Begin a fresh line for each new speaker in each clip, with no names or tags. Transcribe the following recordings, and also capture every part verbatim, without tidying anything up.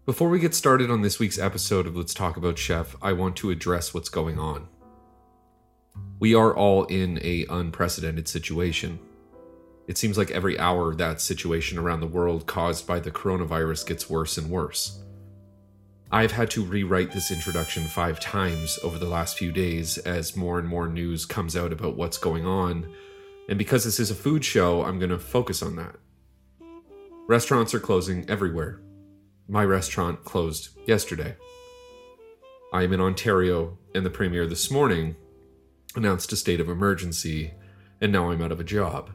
Before we get started on this week's episode of Let's Talk About Chef, I want to address what's going on. We are all in a unprecedented situation. It seems like every hour that situation around the world caused by the coronavirus gets worse and worse. I've had to rewrite this introduction five times over the last few days as more and more news comes out about what's going on, and because this is a food show, I'm going to focus on that. Restaurants are closing everywhere. My restaurant closed yesterday. I am in Ontario, and the Premier this morning announced a state of emergency, and now I'm out of a job.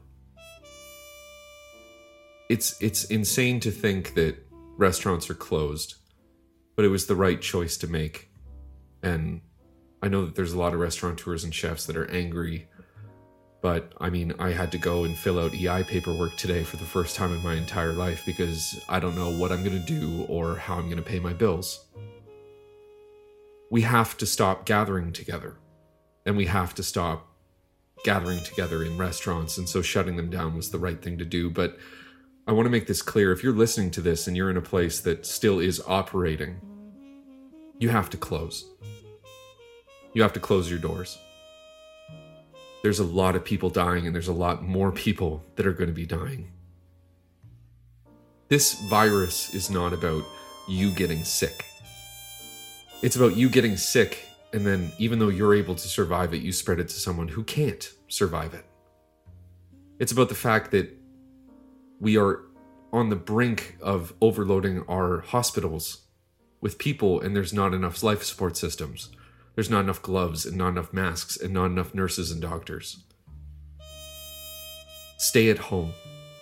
It's it's insane to think that restaurants are closed, but it was the right choice to make. And I know that there's a lot of restaurateurs and chefs that are angry, but I mean, I had to go and fill out E I paperwork today for the first time in my entire life because I don't know what I'm going to do or how I'm going to pay my bills. We have to stop gathering together, and we have to stop gathering together in restaurants, and so shutting them down was the right thing to do. But I want to make this clear. If you're listening to this and you're in a place that still is operating, you have to close. You have to close your doors. There's a lot of people dying, and there's a lot more people that are going to be dying. This virus is not about you getting sick. It's about you getting sick, and then even though you're able to survive it, you spread it to someone who can't survive it. It's about the fact that we are on the brink of overloading our hospitals with people, and there's not enough life support systems. There's not enough gloves and not enough masks and not enough nurses and doctors. Stay at home.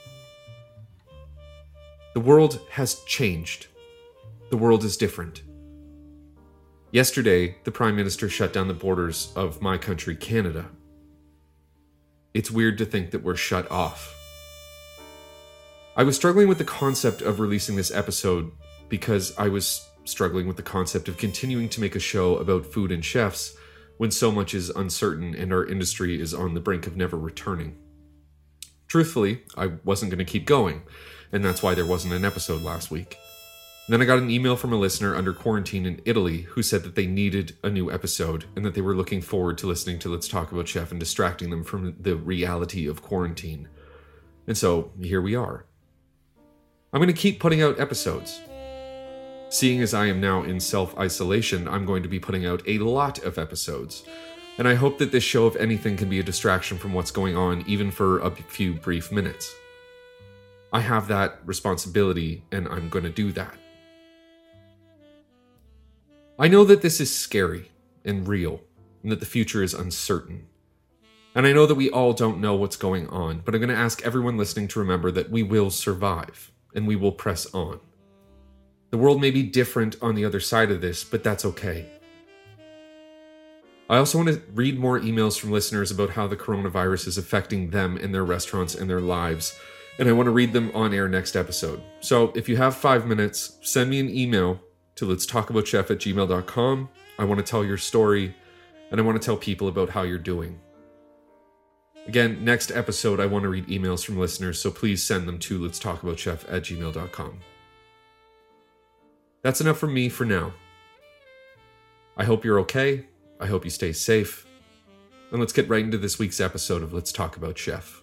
The world has changed. The world is different. Yesterday, the Prime Minister shut down the borders of my country, Canada. It's weird to think that we're shut off. I was struggling with the concept of releasing this episode because I was struggling with the concept of continuing to make a show about food and chefs when so much is uncertain and our industry is on the brink of never returning. Truthfully, I wasn't going to keep going, and that's why there wasn't an episode last week. And then I got an email from a listener under quarantine in Italy who said that they needed a new episode and that they were looking forward to listening to Let's Talk About Chef and distracting them from the reality of quarantine. And so, here we are. I'm going to keep putting out episodes. Seeing as I am now in self-isolation, I'm going to be putting out a lot of episodes. And I hope that this show, if anything, can be a distraction from what's going on, even for a few brief minutes. I have that responsibility, and I'm going to do that. I know that this is scary and real, and that the future is uncertain. And I know that we all don't know what's going on, but I'm going to ask everyone listening to remember that we will survive, and we will press on. The world may be different on the other side of this, but that's okay. I also want to read more emails from listeners about how the coronavirus is affecting them and their restaurants and their lives, and I want to read them on air next episode. So if you have five minutes, send me an email to letstalkaboutchef at gmail dot com. I want to tell your story, and I want to tell people about how you're doing. Again, next episode, I want to read emails from listeners, so please send them to letstalkaboutchef at gmail dot com. That's enough from me for now. I hope you're okay. I hope you stay safe. And let's get right into this week's episode of Let's Talk About Chef.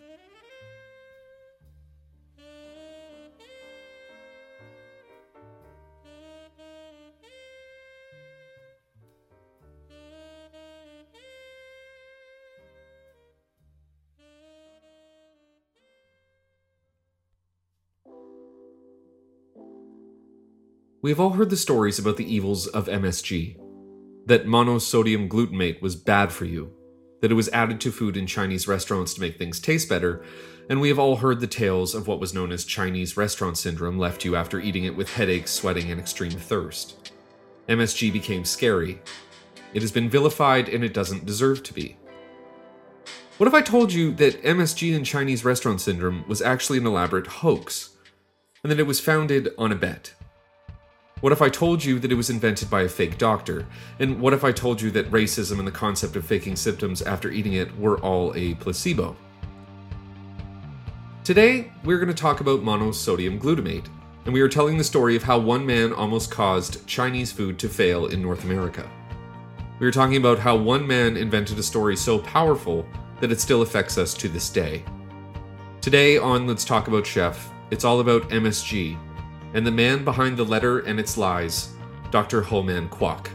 We've all heard the stories about the evils of M S G. That monosodium glutamate was bad for you, that it was added to food in Chinese restaurants to make things taste better, and we have all heard the tales of what was known as Chinese restaurant syndrome left you after eating it with headaches, sweating, and extreme thirst. M S G became scary. It has been vilified, and it doesn't deserve to be. What if I told you that M S G and Chinese restaurant syndrome was actually an elaborate hoax, and that it was founded on a bet? What if I told you that it was invented by a fake doctor? And what if I told you that racism and the concept of faking symptoms after eating it were all a placebo? Today, we're going to talk about monosodium glutamate, and we are telling the story of how one man almost caused Chinese food to fail in North America. We are talking about how one man invented a story so powerful that it still affects us to this day. Today on Let's Talk About Chef, it's all about M S G, and the man behind the letter and its lies, Doctor Ho-Man Kwok.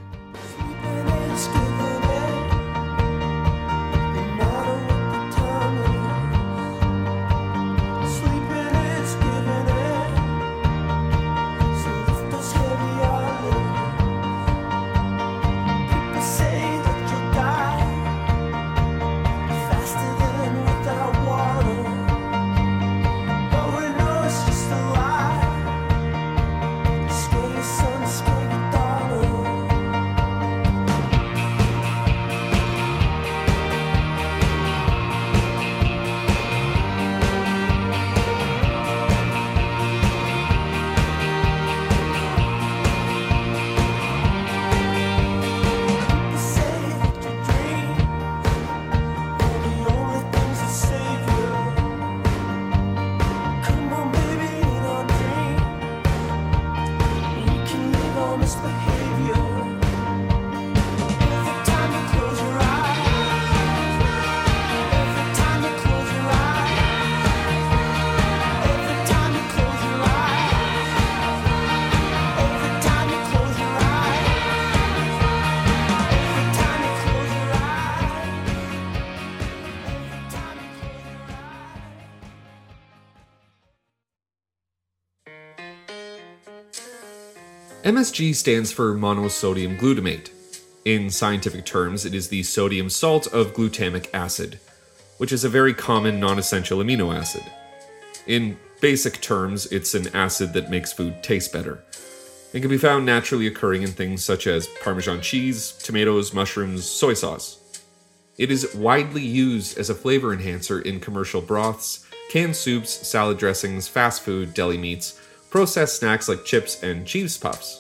M S G stands for monosodium glutamate. In scientific terms, it is the sodium salt of glutamic acid, which is a very common non-essential amino acid. In basic terms, it's an acid that makes food taste better. It can be found naturally occurring in things such as Parmesan cheese, tomatoes, mushrooms, soy sauce. It is widely used as a flavor enhancer in commercial broths, canned soups, salad dressings, fast food, deli meats, processed snacks like chips and cheese puffs.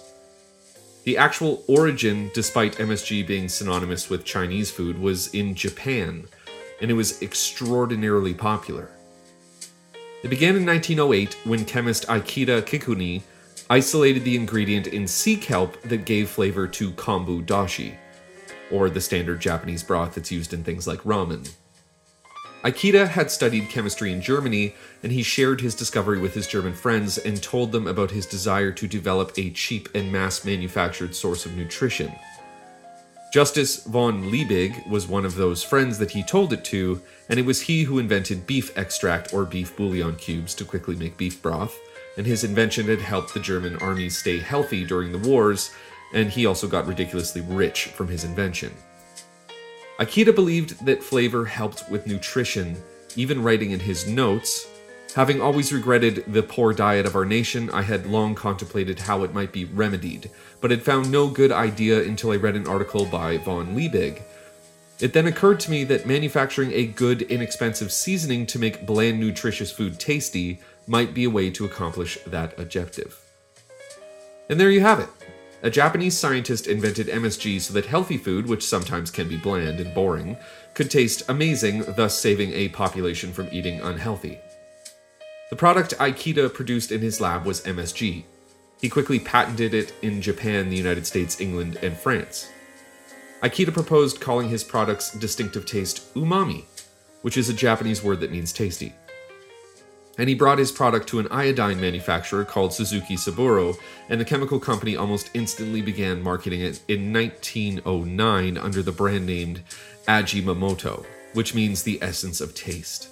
The actual origin, despite M S G being synonymous with Chinese food, was in Japan, and it was extraordinarily popular. It began in nineteen oh eight when chemist Ikeda Kikuchi isolated the ingredient in sea kelp that gave flavor to kombu dashi, or the standard Japanese broth that's used in things like ramen. Ikeda had studied chemistry in Germany, and he shared his discovery with his German friends and told them about his desire to develop a cheap and mass-manufactured source of nutrition. Justus von Liebig was one of those friends that he told it to, and it was he who invented beef extract or beef bouillon cubes to quickly make beef broth, and his invention had helped the German armies stay healthy during the wars, and he also got ridiculously rich from his invention. Ikeda believed that flavor helped with nutrition, even writing in his notes, "Having always regretted the poor diet of our nation, I had long contemplated how it might be remedied, but had found no good idea until I read an article by von Liebig. It then occurred to me that manufacturing a good, inexpensive seasoning to make bland, nutritious food tasty might be a way to accomplish that objective." And there you have it. A Japanese scientist invented M S G so that healthy food, which sometimes can be bland and boring, could taste amazing, thus saving a population from eating unhealthy. The product Ikeda produced in his lab was M S G. He quickly patented it in Japan, the United States, England, and France. Ikeda proposed calling his product's distinctive taste umami, which is a Japanese word that means tasty. And he brought his product to an iodine manufacturer called Suzuki Saburo, and the chemical company almost instantly began marketing it in nineteen oh nine under the brand named Ajinomoto, which means the essence of taste.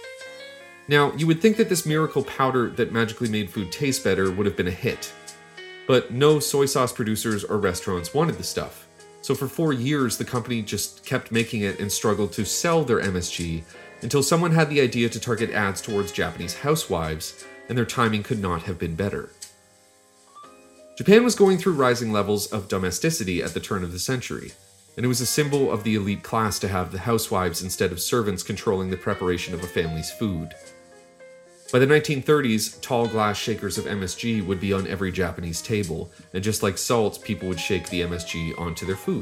Now, you would think that this miracle powder that magically made food taste better would have been a hit, but no soy sauce producers or restaurants wanted the stuff. So for four years, the company just kept making it and struggled to sell their M S G, until someone had the idea to target ads towards Japanese housewives, and their timing could not have been better. Japan was going through rising levels of domesticity at the turn of the century, and it was a symbol of the elite class to have the housewives instead of servants controlling the preparation of a family's food. By the nineteen thirties, tall glass shakers of M S G would be on every Japanese table, and just like salt, people would shake the M S G onto their food.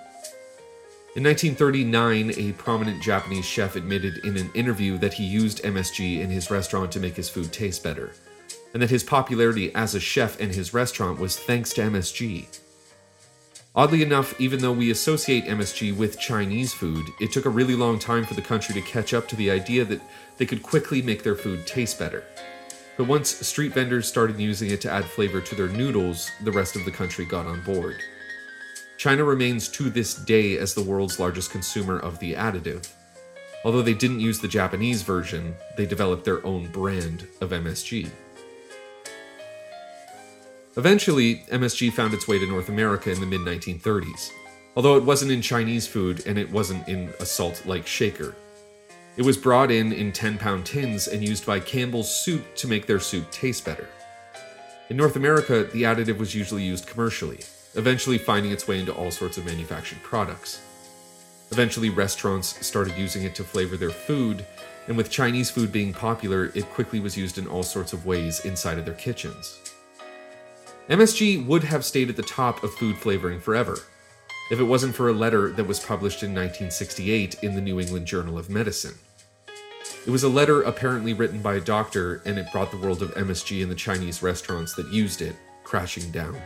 In nineteen thirty-nine, a prominent Japanese chef admitted in an interview that he used M S G in his restaurant to make his food taste better. and that his popularity as a chef and his restaurant was thanks to M S G. Oddly enough, even though we associate M S G with Chinese food, it took a really long time for the country to catch up to the idea that they could quickly make their food taste better. But once street vendors started using it to add flavor to their noodles, the rest of the country got on board. China remains to this day as the world's largest consumer of the additive. Although they didn't use the Japanese version, they developed their own brand of M S G. Eventually, M S G found its way to North America in the mid nineteen thirties, although it wasn't in Chinese food and it wasn't in a salt-like shaker. It was brought in in ten-pound tins and used by Campbell's Soup to make their soup taste better. In North America, the additive was usually used commercially, eventually finding its way into all sorts of manufactured products. Eventually, restaurants started using it to flavor their food, and with Chinese food being popular, it quickly was used in all sorts of ways inside of their kitchens. M S G would have stayed at the top of food flavoring forever, if it wasn't for a letter that was published in nineteen sixty-eight in the New England Journal of Medicine. It was a letter apparently written by a doctor, and it brought the world of M S G and the Chinese restaurants that used it crashing down.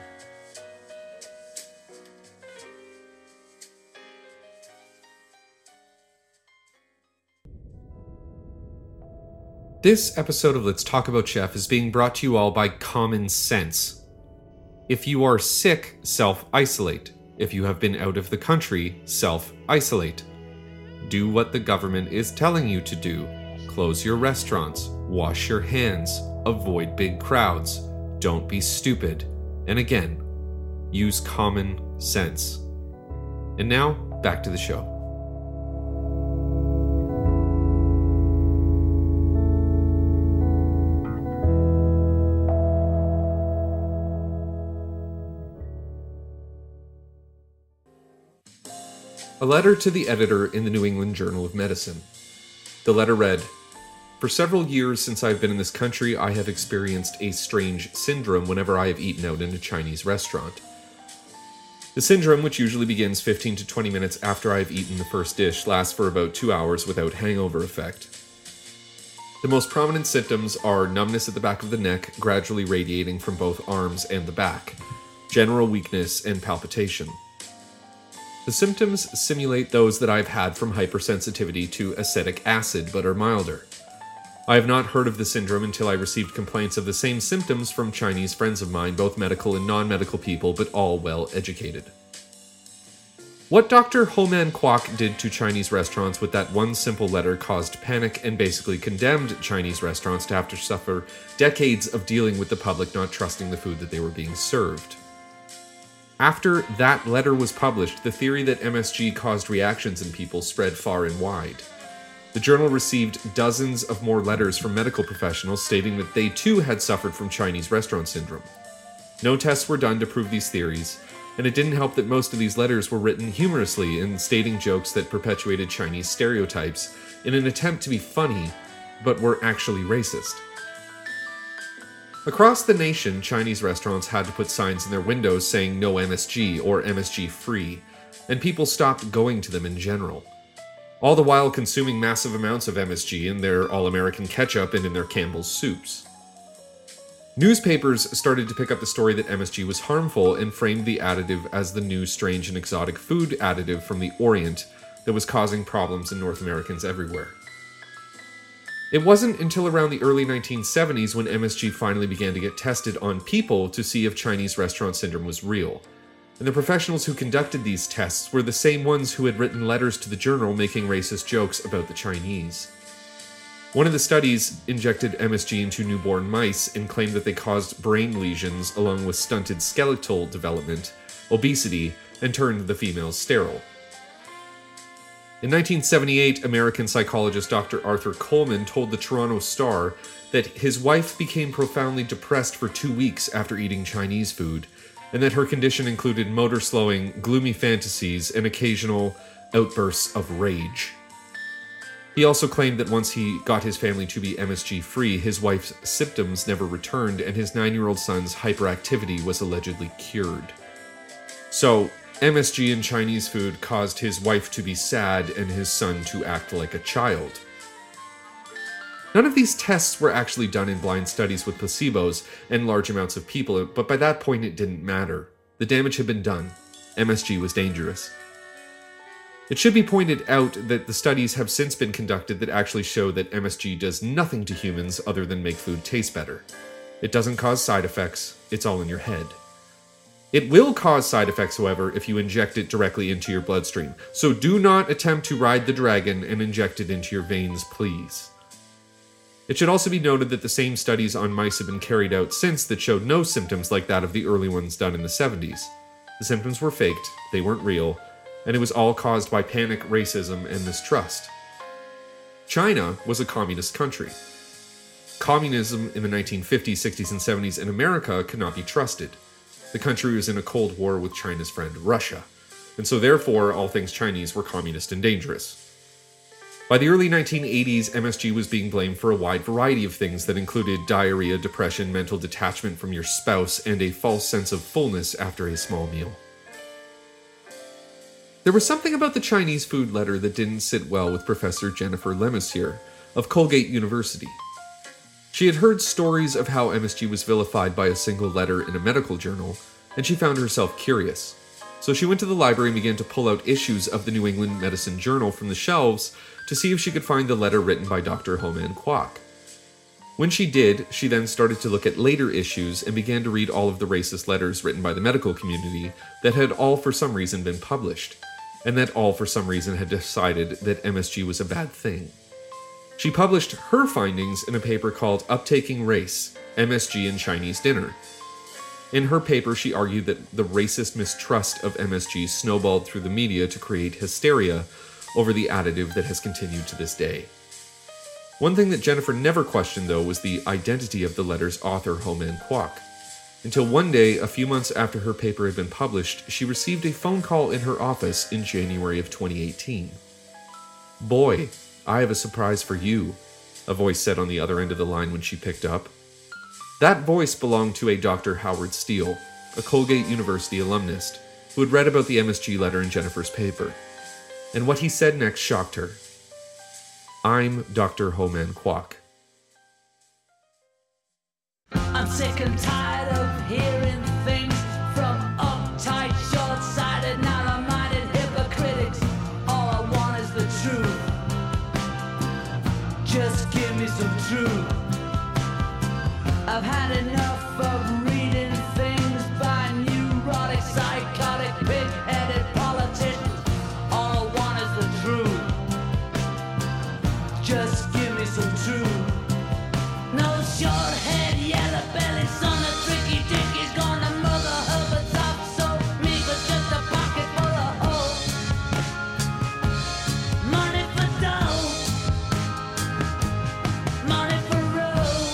This episode of Let's Talk About Chef is being brought to you all by Common Sense. If you are sick, self-isolate. If you have been out of the country, self-isolate. Do what the government is telling you to do. Close your restaurants. Wash your hands. Avoid big crowds. Don't be stupid. And again, use common sense. And now, back to the show. A letter to the editor in the New England Journal of Medicine. The letter read, "For several years since I've been in this country, I have experienced a strange syndrome whenever I have eaten out in a Chinese restaurant. The syndrome, which usually begins fifteen to twenty minutes after I have eaten the first dish, lasts for about two hours without hangover effect. The most prominent symptoms are numbness at the back of the neck, gradually radiating from both arms and the back, general weakness, and palpitation. The symptoms simulate those that I've had from hypersensitivity to acetic acid, but are milder. I have not heard of the syndrome until I received complaints of the same symptoms from Chinese friends of mine, both medical and non-medical people, but all well educated. What Doctor Homan Kwok did to Chinese restaurants with that one simple letter caused panic and basically condemned Chinese restaurants to have to suffer decades of dealing with the public not trusting the food that they were being served. After that letter was published, the theory that M S G caused reactions in people spread far and wide. The journal received dozens of more letters from medical professionals stating that they too had suffered from Chinese restaurant syndrome. No tests were done to prove these theories, and it didn't help that most of these letters were written humorously and stating jokes that perpetuated Chinese stereotypes in an attempt to be funny, but were actually racist. Across the nation, Chinese restaurants had to put signs in their windows saying no M S G or M S G free, and people stopped going to them in general. All the while consuming massive amounts of M S G in their all-American ketchup and in their Campbell's soups. Newspapers started to pick up the story that M S G was harmful and framed the additive as the new strange and exotic food additive from the Orient that was causing problems in North Americans everywhere. It wasn't until around the early nineteen seventies when M S G finally began to get tested on people to see if Chinese restaurant syndrome was real. And the professionals who conducted these tests were the same ones who had written letters to the journal making racist jokes about the Chinese. One of the studies injected M S G into newborn mice and claimed that they caused brain lesions along with stunted skeletal development, obesity, and turned the females sterile. In nineteen seventy-eight, American psychologist Doctor Arthur Coleman told the Toronto Star that his wife became profoundly depressed for two weeks after eating Chinese food, and that her condition included motor slowing, gloomy fantasies, and occasional outbursts of rage. He also claimed that once he got his family to be M S G free, his wife's symptoms never returned, and his nine-year-old son's hyperactivity was allegedly cured. So, M S G in Chinese food caused his wife to be sad and his son to act like a child. None of these tests were actually done in blind studies with placebos and large amounts of people, but by that point it didn't matter. The damage had been done. M S G was dangerous. It should be pointed out that the studies have since been conducted that actually show that M S G does nothing to humans other than make food taste better. It doesn't cause side effects, it's all in your head. It will cause side effects, however, if you inject it directly into your bloodstream, so do not attempt to ride the dragon and inject it into your veins, please. It should also be noted that the same studies on mice have been carried out since that showed no symptoms like that of the early ones done in the seventies. The symptoms were faked, they weren't real, and it was all caused by panic, racism, and mistrust. China was a communist country. Communism in the nineteen fifties, sixties, and seventies in America could not be trusted. The country was in a Cold War with China's friend Russia, and so therefore all things Chinese were communist and dangerous. By the early nineteen eighties, M S G was being blamed for a wide variety of things that included diarrhea, depression, mental detachment from your spouse, and a false sense of fullness after a small meal. There was something about the Chinese food letter that didn't sit well with Professor Jennifer Lemonsier of Colgate University. She had heard stories of how M S G was vilified by a single letter in a medical journal, and she found herself curious. So she went to the library and began to pull out issues of the New England Medicine Journal from the shelves to see if she could find the letter written by Doctor Ho-Man Kwok. When she did, she then started to look at later issues and began to read all of the racist letters written by the medical community that had all for some reason been published, and that all for some reason had decided that M S G was a bad thing. She published her findings in a paper called Uptaking Race, M S G and Chinese Dinner. In her paper, she argued that the racist mistrust of M S G snowballed through the media to create hysteria over the additive that has continued to this day. One thing that Jennifer never questioned, though, was the identity of the letter's author, Ho-Man Kwok. Until one day, a few months after her paper had been published, she received a phone call in her office in January of twenty eighteen. "Boy, I have a surprise for you," a voice said on the other end of the line when she picked up. That voice belonged to a Doctor Howard Steele, a Colgate University alumnus, who had read about the M S G letter in Jennifer's paper. And what he said next shocked her. "I'm Doctor Ho-Man Kwok."
I'm sick and tired of hearing things from uptight, short-sighted, narrow-minded hypocritics. All I want is the truth. Just give me some truth. I've had enough of reading things by neurotic, psychotic, pig-headed politicians. All I want is the truth. Just give me some truth. No short head, yellow belly, son of tricky dick is gonna mother Herbert's up so meager, just a pocket full of hope. Money for dough, money for road.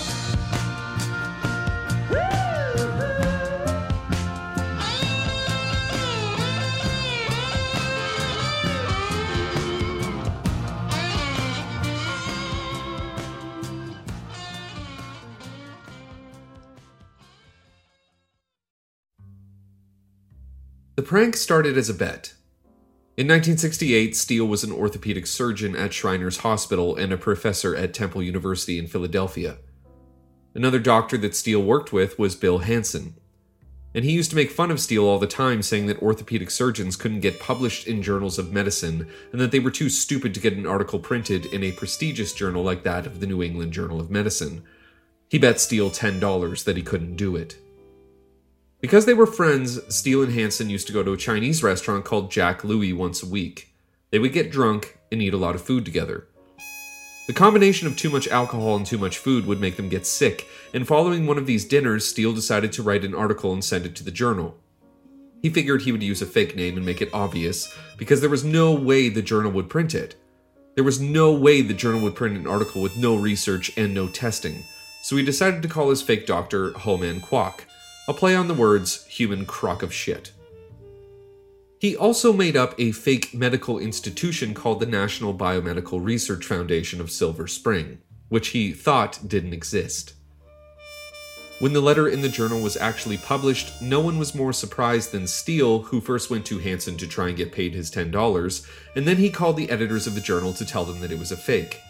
The prank started as a bet. In nineteen sixty-eight, Steele was an orthopedic surgeon at Shriners Hospital and a professor at Temple University in Philadelphia. Another doctor that Steele worked with was Bill Hansen, and he used to make fun of Steele all the time, saying that orthopedic surgeons couldn't get published in journals of medicine and that they were too stupid to get an article printed in a prestigious journal like that of the New England Journal of Medicine. He bet Steele ten dollars that he couldn't do it. Because they were friends, Steele and Hansen used to go to a Chinese restaurant called Jack Louie once a week. They would get drunk and eat a lot of food together. The combination of too much alcohol and too much food would make them get sick, and following one of these dinners, Steele decided to write an article and send it to the journal. He figured he would use a fake name and make it obvious, because there was no way the journal would print it. There was no way the journal would print an article with no research and no testing, so he decided to call his fake doctor Ho-Man Kwok, a play on the words human crock of shit. He also made up a fake medical institution called the National Biomedical Research Foundation of Silver Spring, which he thought didn't exist. When the letter in the journal was actually published, no one was more surprised than Steele, who first went to Hansen to try and get paid his ten dollars, and then he called the editors of the journal to tell them that it was a fake.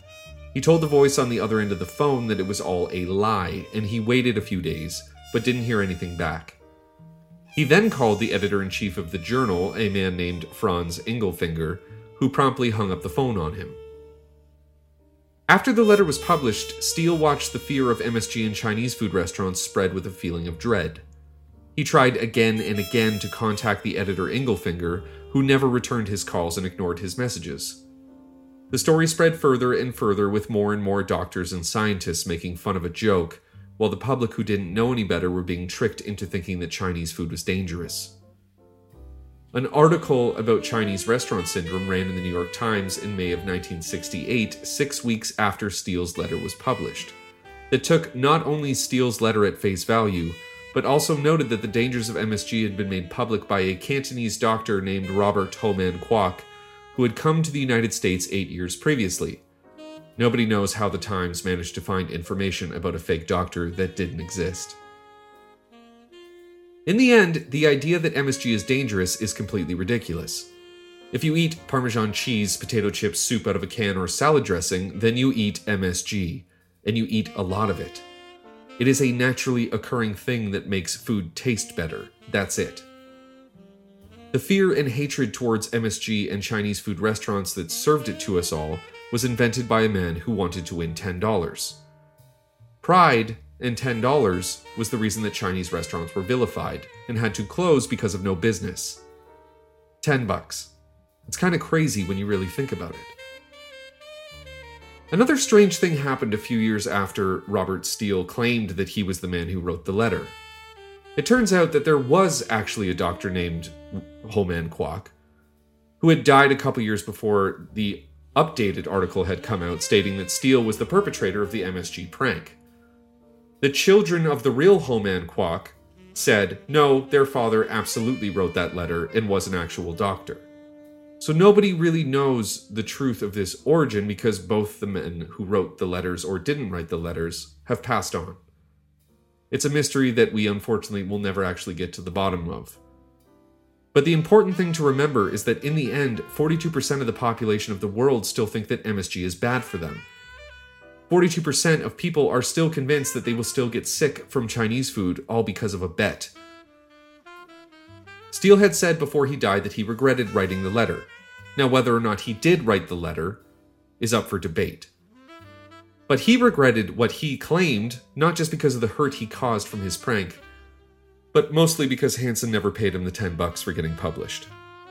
He told the voice on the other end of the phone that it was all a lie, and he waited a few days, but didn't hear anything back. He then called the editor-in-chief of the Journal, a man named Franz Engelfinger, who promptly hung up the phone on him. After the letter was published, Steele watched the fear of M S G in Chinese food restaurants spread with a feeling of dread. He tried again and again to contact the editor Engelfinger, who never returned his calls and ignored his messages. The story spread further and further, with more and more doctors and scientists making fun of a joke, while the public who didn't know any better were being tricked into thinking that Chinese food was dangerous. An article about Chinese restaurant syndrome ran in the New York Times in May of nineteen sixty-eight, six weeks after Steele's letter was published, that took not only Steele's letter at face value, but also noted that the dangers of M S G had been made public by a Cantonese doctor named Robert Ho Man Kwok, who had come to the United States eight years previously. Nobody knows how the Times managed to find information about a fake doctor that didn't exist. In the end, the idea that M S G is dangerous is completely ridiculous. If you eat Parmesan cheese, potato chips, soup out of a can, or salad dressing, then you eat M S G, and you eat a lot of it. It is a naturally occurring thing that makes food taste better. That's it. The fear and hatred towards M S G and Chinese food restaurants that served it to us all was invented by a man who wanted to win ten dollars. Pride and ten dollars was the reason that Chinese restaurants were vilified and had to close because of no business. ten bucks. It's kind of crazy when you really think about it. Another strange thing happened a few years after Robert Steele claimed that he was the man who wrote the letter. It turns out that there was actually a doctor named Ho Man Kwok, who had died a couple years before the updated article had come out stating that Steele was the perpetrator of the M S G prank. The children of the real Ho Man Kwok said, no, their father absolutely wrote that letter and was an actual doctor. So nobody really knows the truth of this origin because both the men who wrote the letters or didn't write the letters have passed on. It's a mystery that we unfortunately will never actually get to the bottom of. But the important thing to remember is that in the end, forty-two percent of the population of the world still think that M S G is bad for them. forty-two percent of people are still convinced that they will still get sick from Chinese food, all because of a bet. Steele had said before he died that he regretted writing the letter. Now, whether or not he did write the letter is up for debate. But he regretted what he claimed, not just because of the hurt he caused from his prank, but mostly because Hansen never paid him the ten bucks for getting published.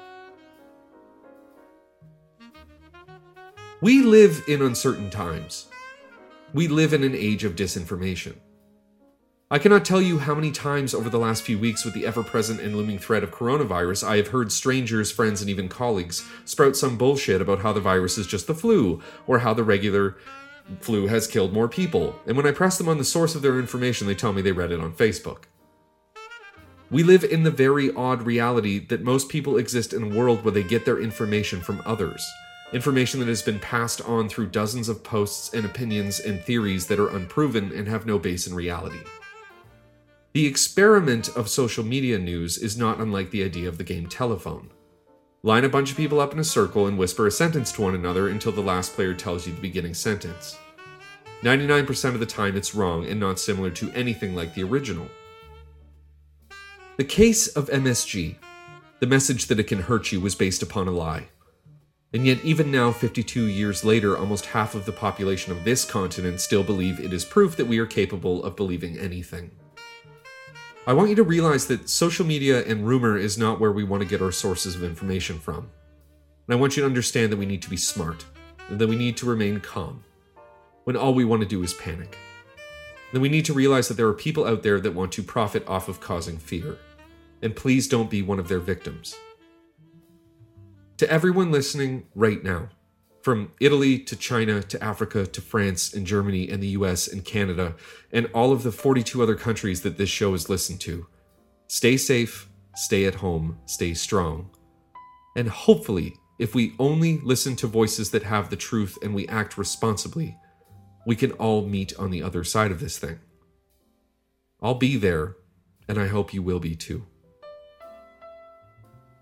We live in uncertain times. We live in an age of disinformation. I cannot tell you how many times over the last few weeks with the ever-present and looming threat of coronavirus I have heard strangers, friends, and even colleagues sprout some bullshit about how the virus is just the flu, or how the regular flu has killed more people, and when I press them on the source of their information, they tell me they read it on Facebook. We live in the very odd reality that most people exist in a world where they get their information from others. Information that has been passed on through dozens of posts and opinions and theories that are unproven and have no base in reality. The experiment of social media news is not unlike the idea of the game telephone. Line a bunch of people up in a circle and whisper a sentence to one another until the last player tells you the beginning sentence. ninety-nine percent of the time it's wrong and not similar to anything like the original. The case of M S G, the message that it can hurt you, was based upon a lie. And yet even now, fifty-two years later, almost half of the population of this continent still believe it is proof that we are capable of believing anything. I want you to realize that social media and rumor is not where we want to get our sources of information from. And I want you to understand that we need to be smart, and that we need to remain calm, when all we want to do is panic. Then we need to realize that there are people out there that want to profit off of causing fear. And please don't be one of their victims. To everyone listening right now, from Italy to China to Africa to France and Germany and the U S and Canada and all of the forty-two other countries that this show is listened to, stay safe, stay at home, stay strong. And hopefully, if we only listen to voices that have the truth and we act responsibly, we can all meet on the other side of this thing. I'll be there, and I hope you will be too.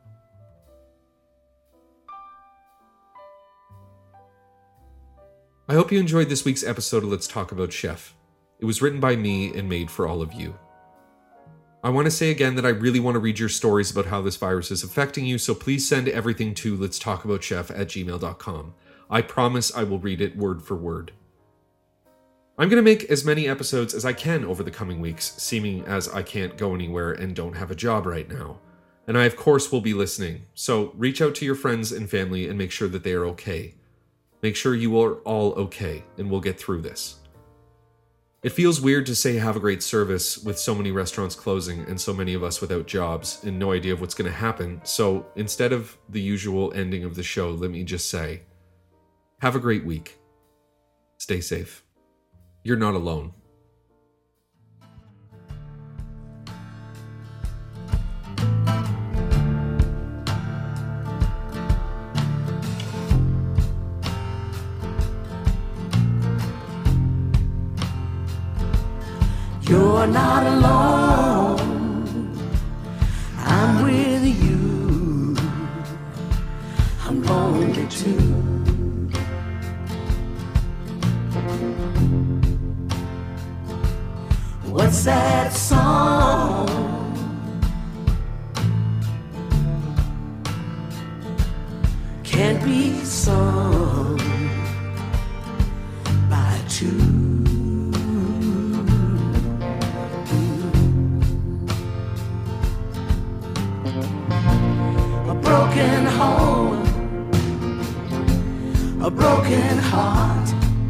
I hope you enjoyed this week's episode of Let's Talk About Chef. It was written by me and made for all of you. I want to say again that I really want to read your stories about how this virus is affecting you, so please send everything to let's talk about chef at gmail dot com. I promise I will read it word for word. I'm going to make as many episodes as I can over the coming weeks, seeming as I can't go anywhere and don't have a job right now. And I, of course, will be listening, so reach out to your friends and family and make sure that they are okay. Make sure you are all okay, and we'll get through this. It feels weird to say have a great service with so many restaurants closing and so many of us without jobs and no idea of what's going to happen, so instead of the usual ending of the show, let me just say, have a great week. Stay safe. You're not alone.
You're not alone. I'm with you. I'm lonely too. What's that song? Can't be sung by two. A broken home, a broken heart,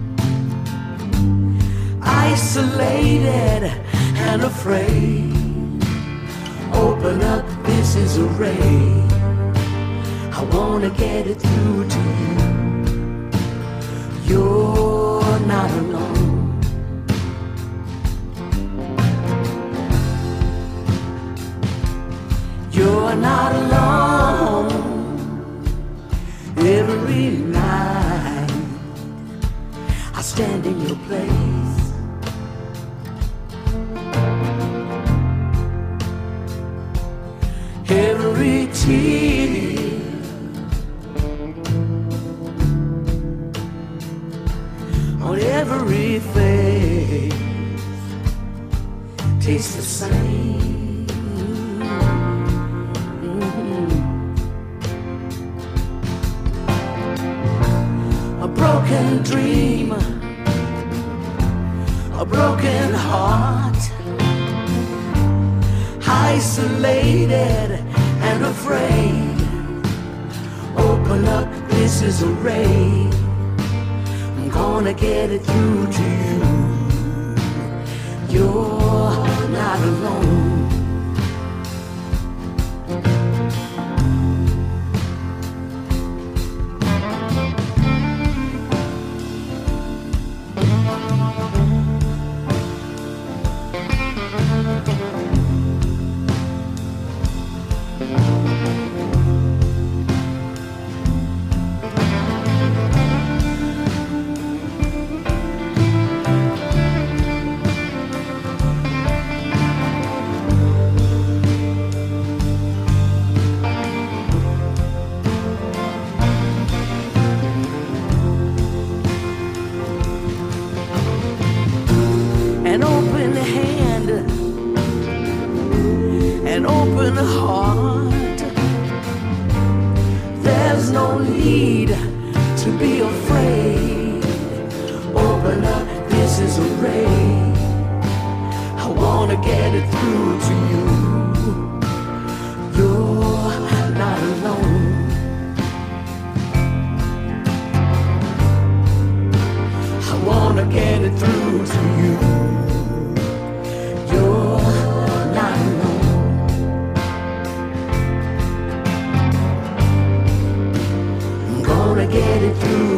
isolated and afraid. Open up, this is a ray. I wanna get it through to you. You're not alone. You're not alone. Every night I stand in your place. Every tear on every face tastes the same. Mm-hmm. A broken dream, a broken heart, isolated and afraid. Open up, this is a ray. I'm gonna get it through to you. You're not alone. An open hand, an open heart. There's no need to be afraid. Open up, this is a ray. I wanna get it through to you. You're not alone. I wanna get it through to you. Get it through.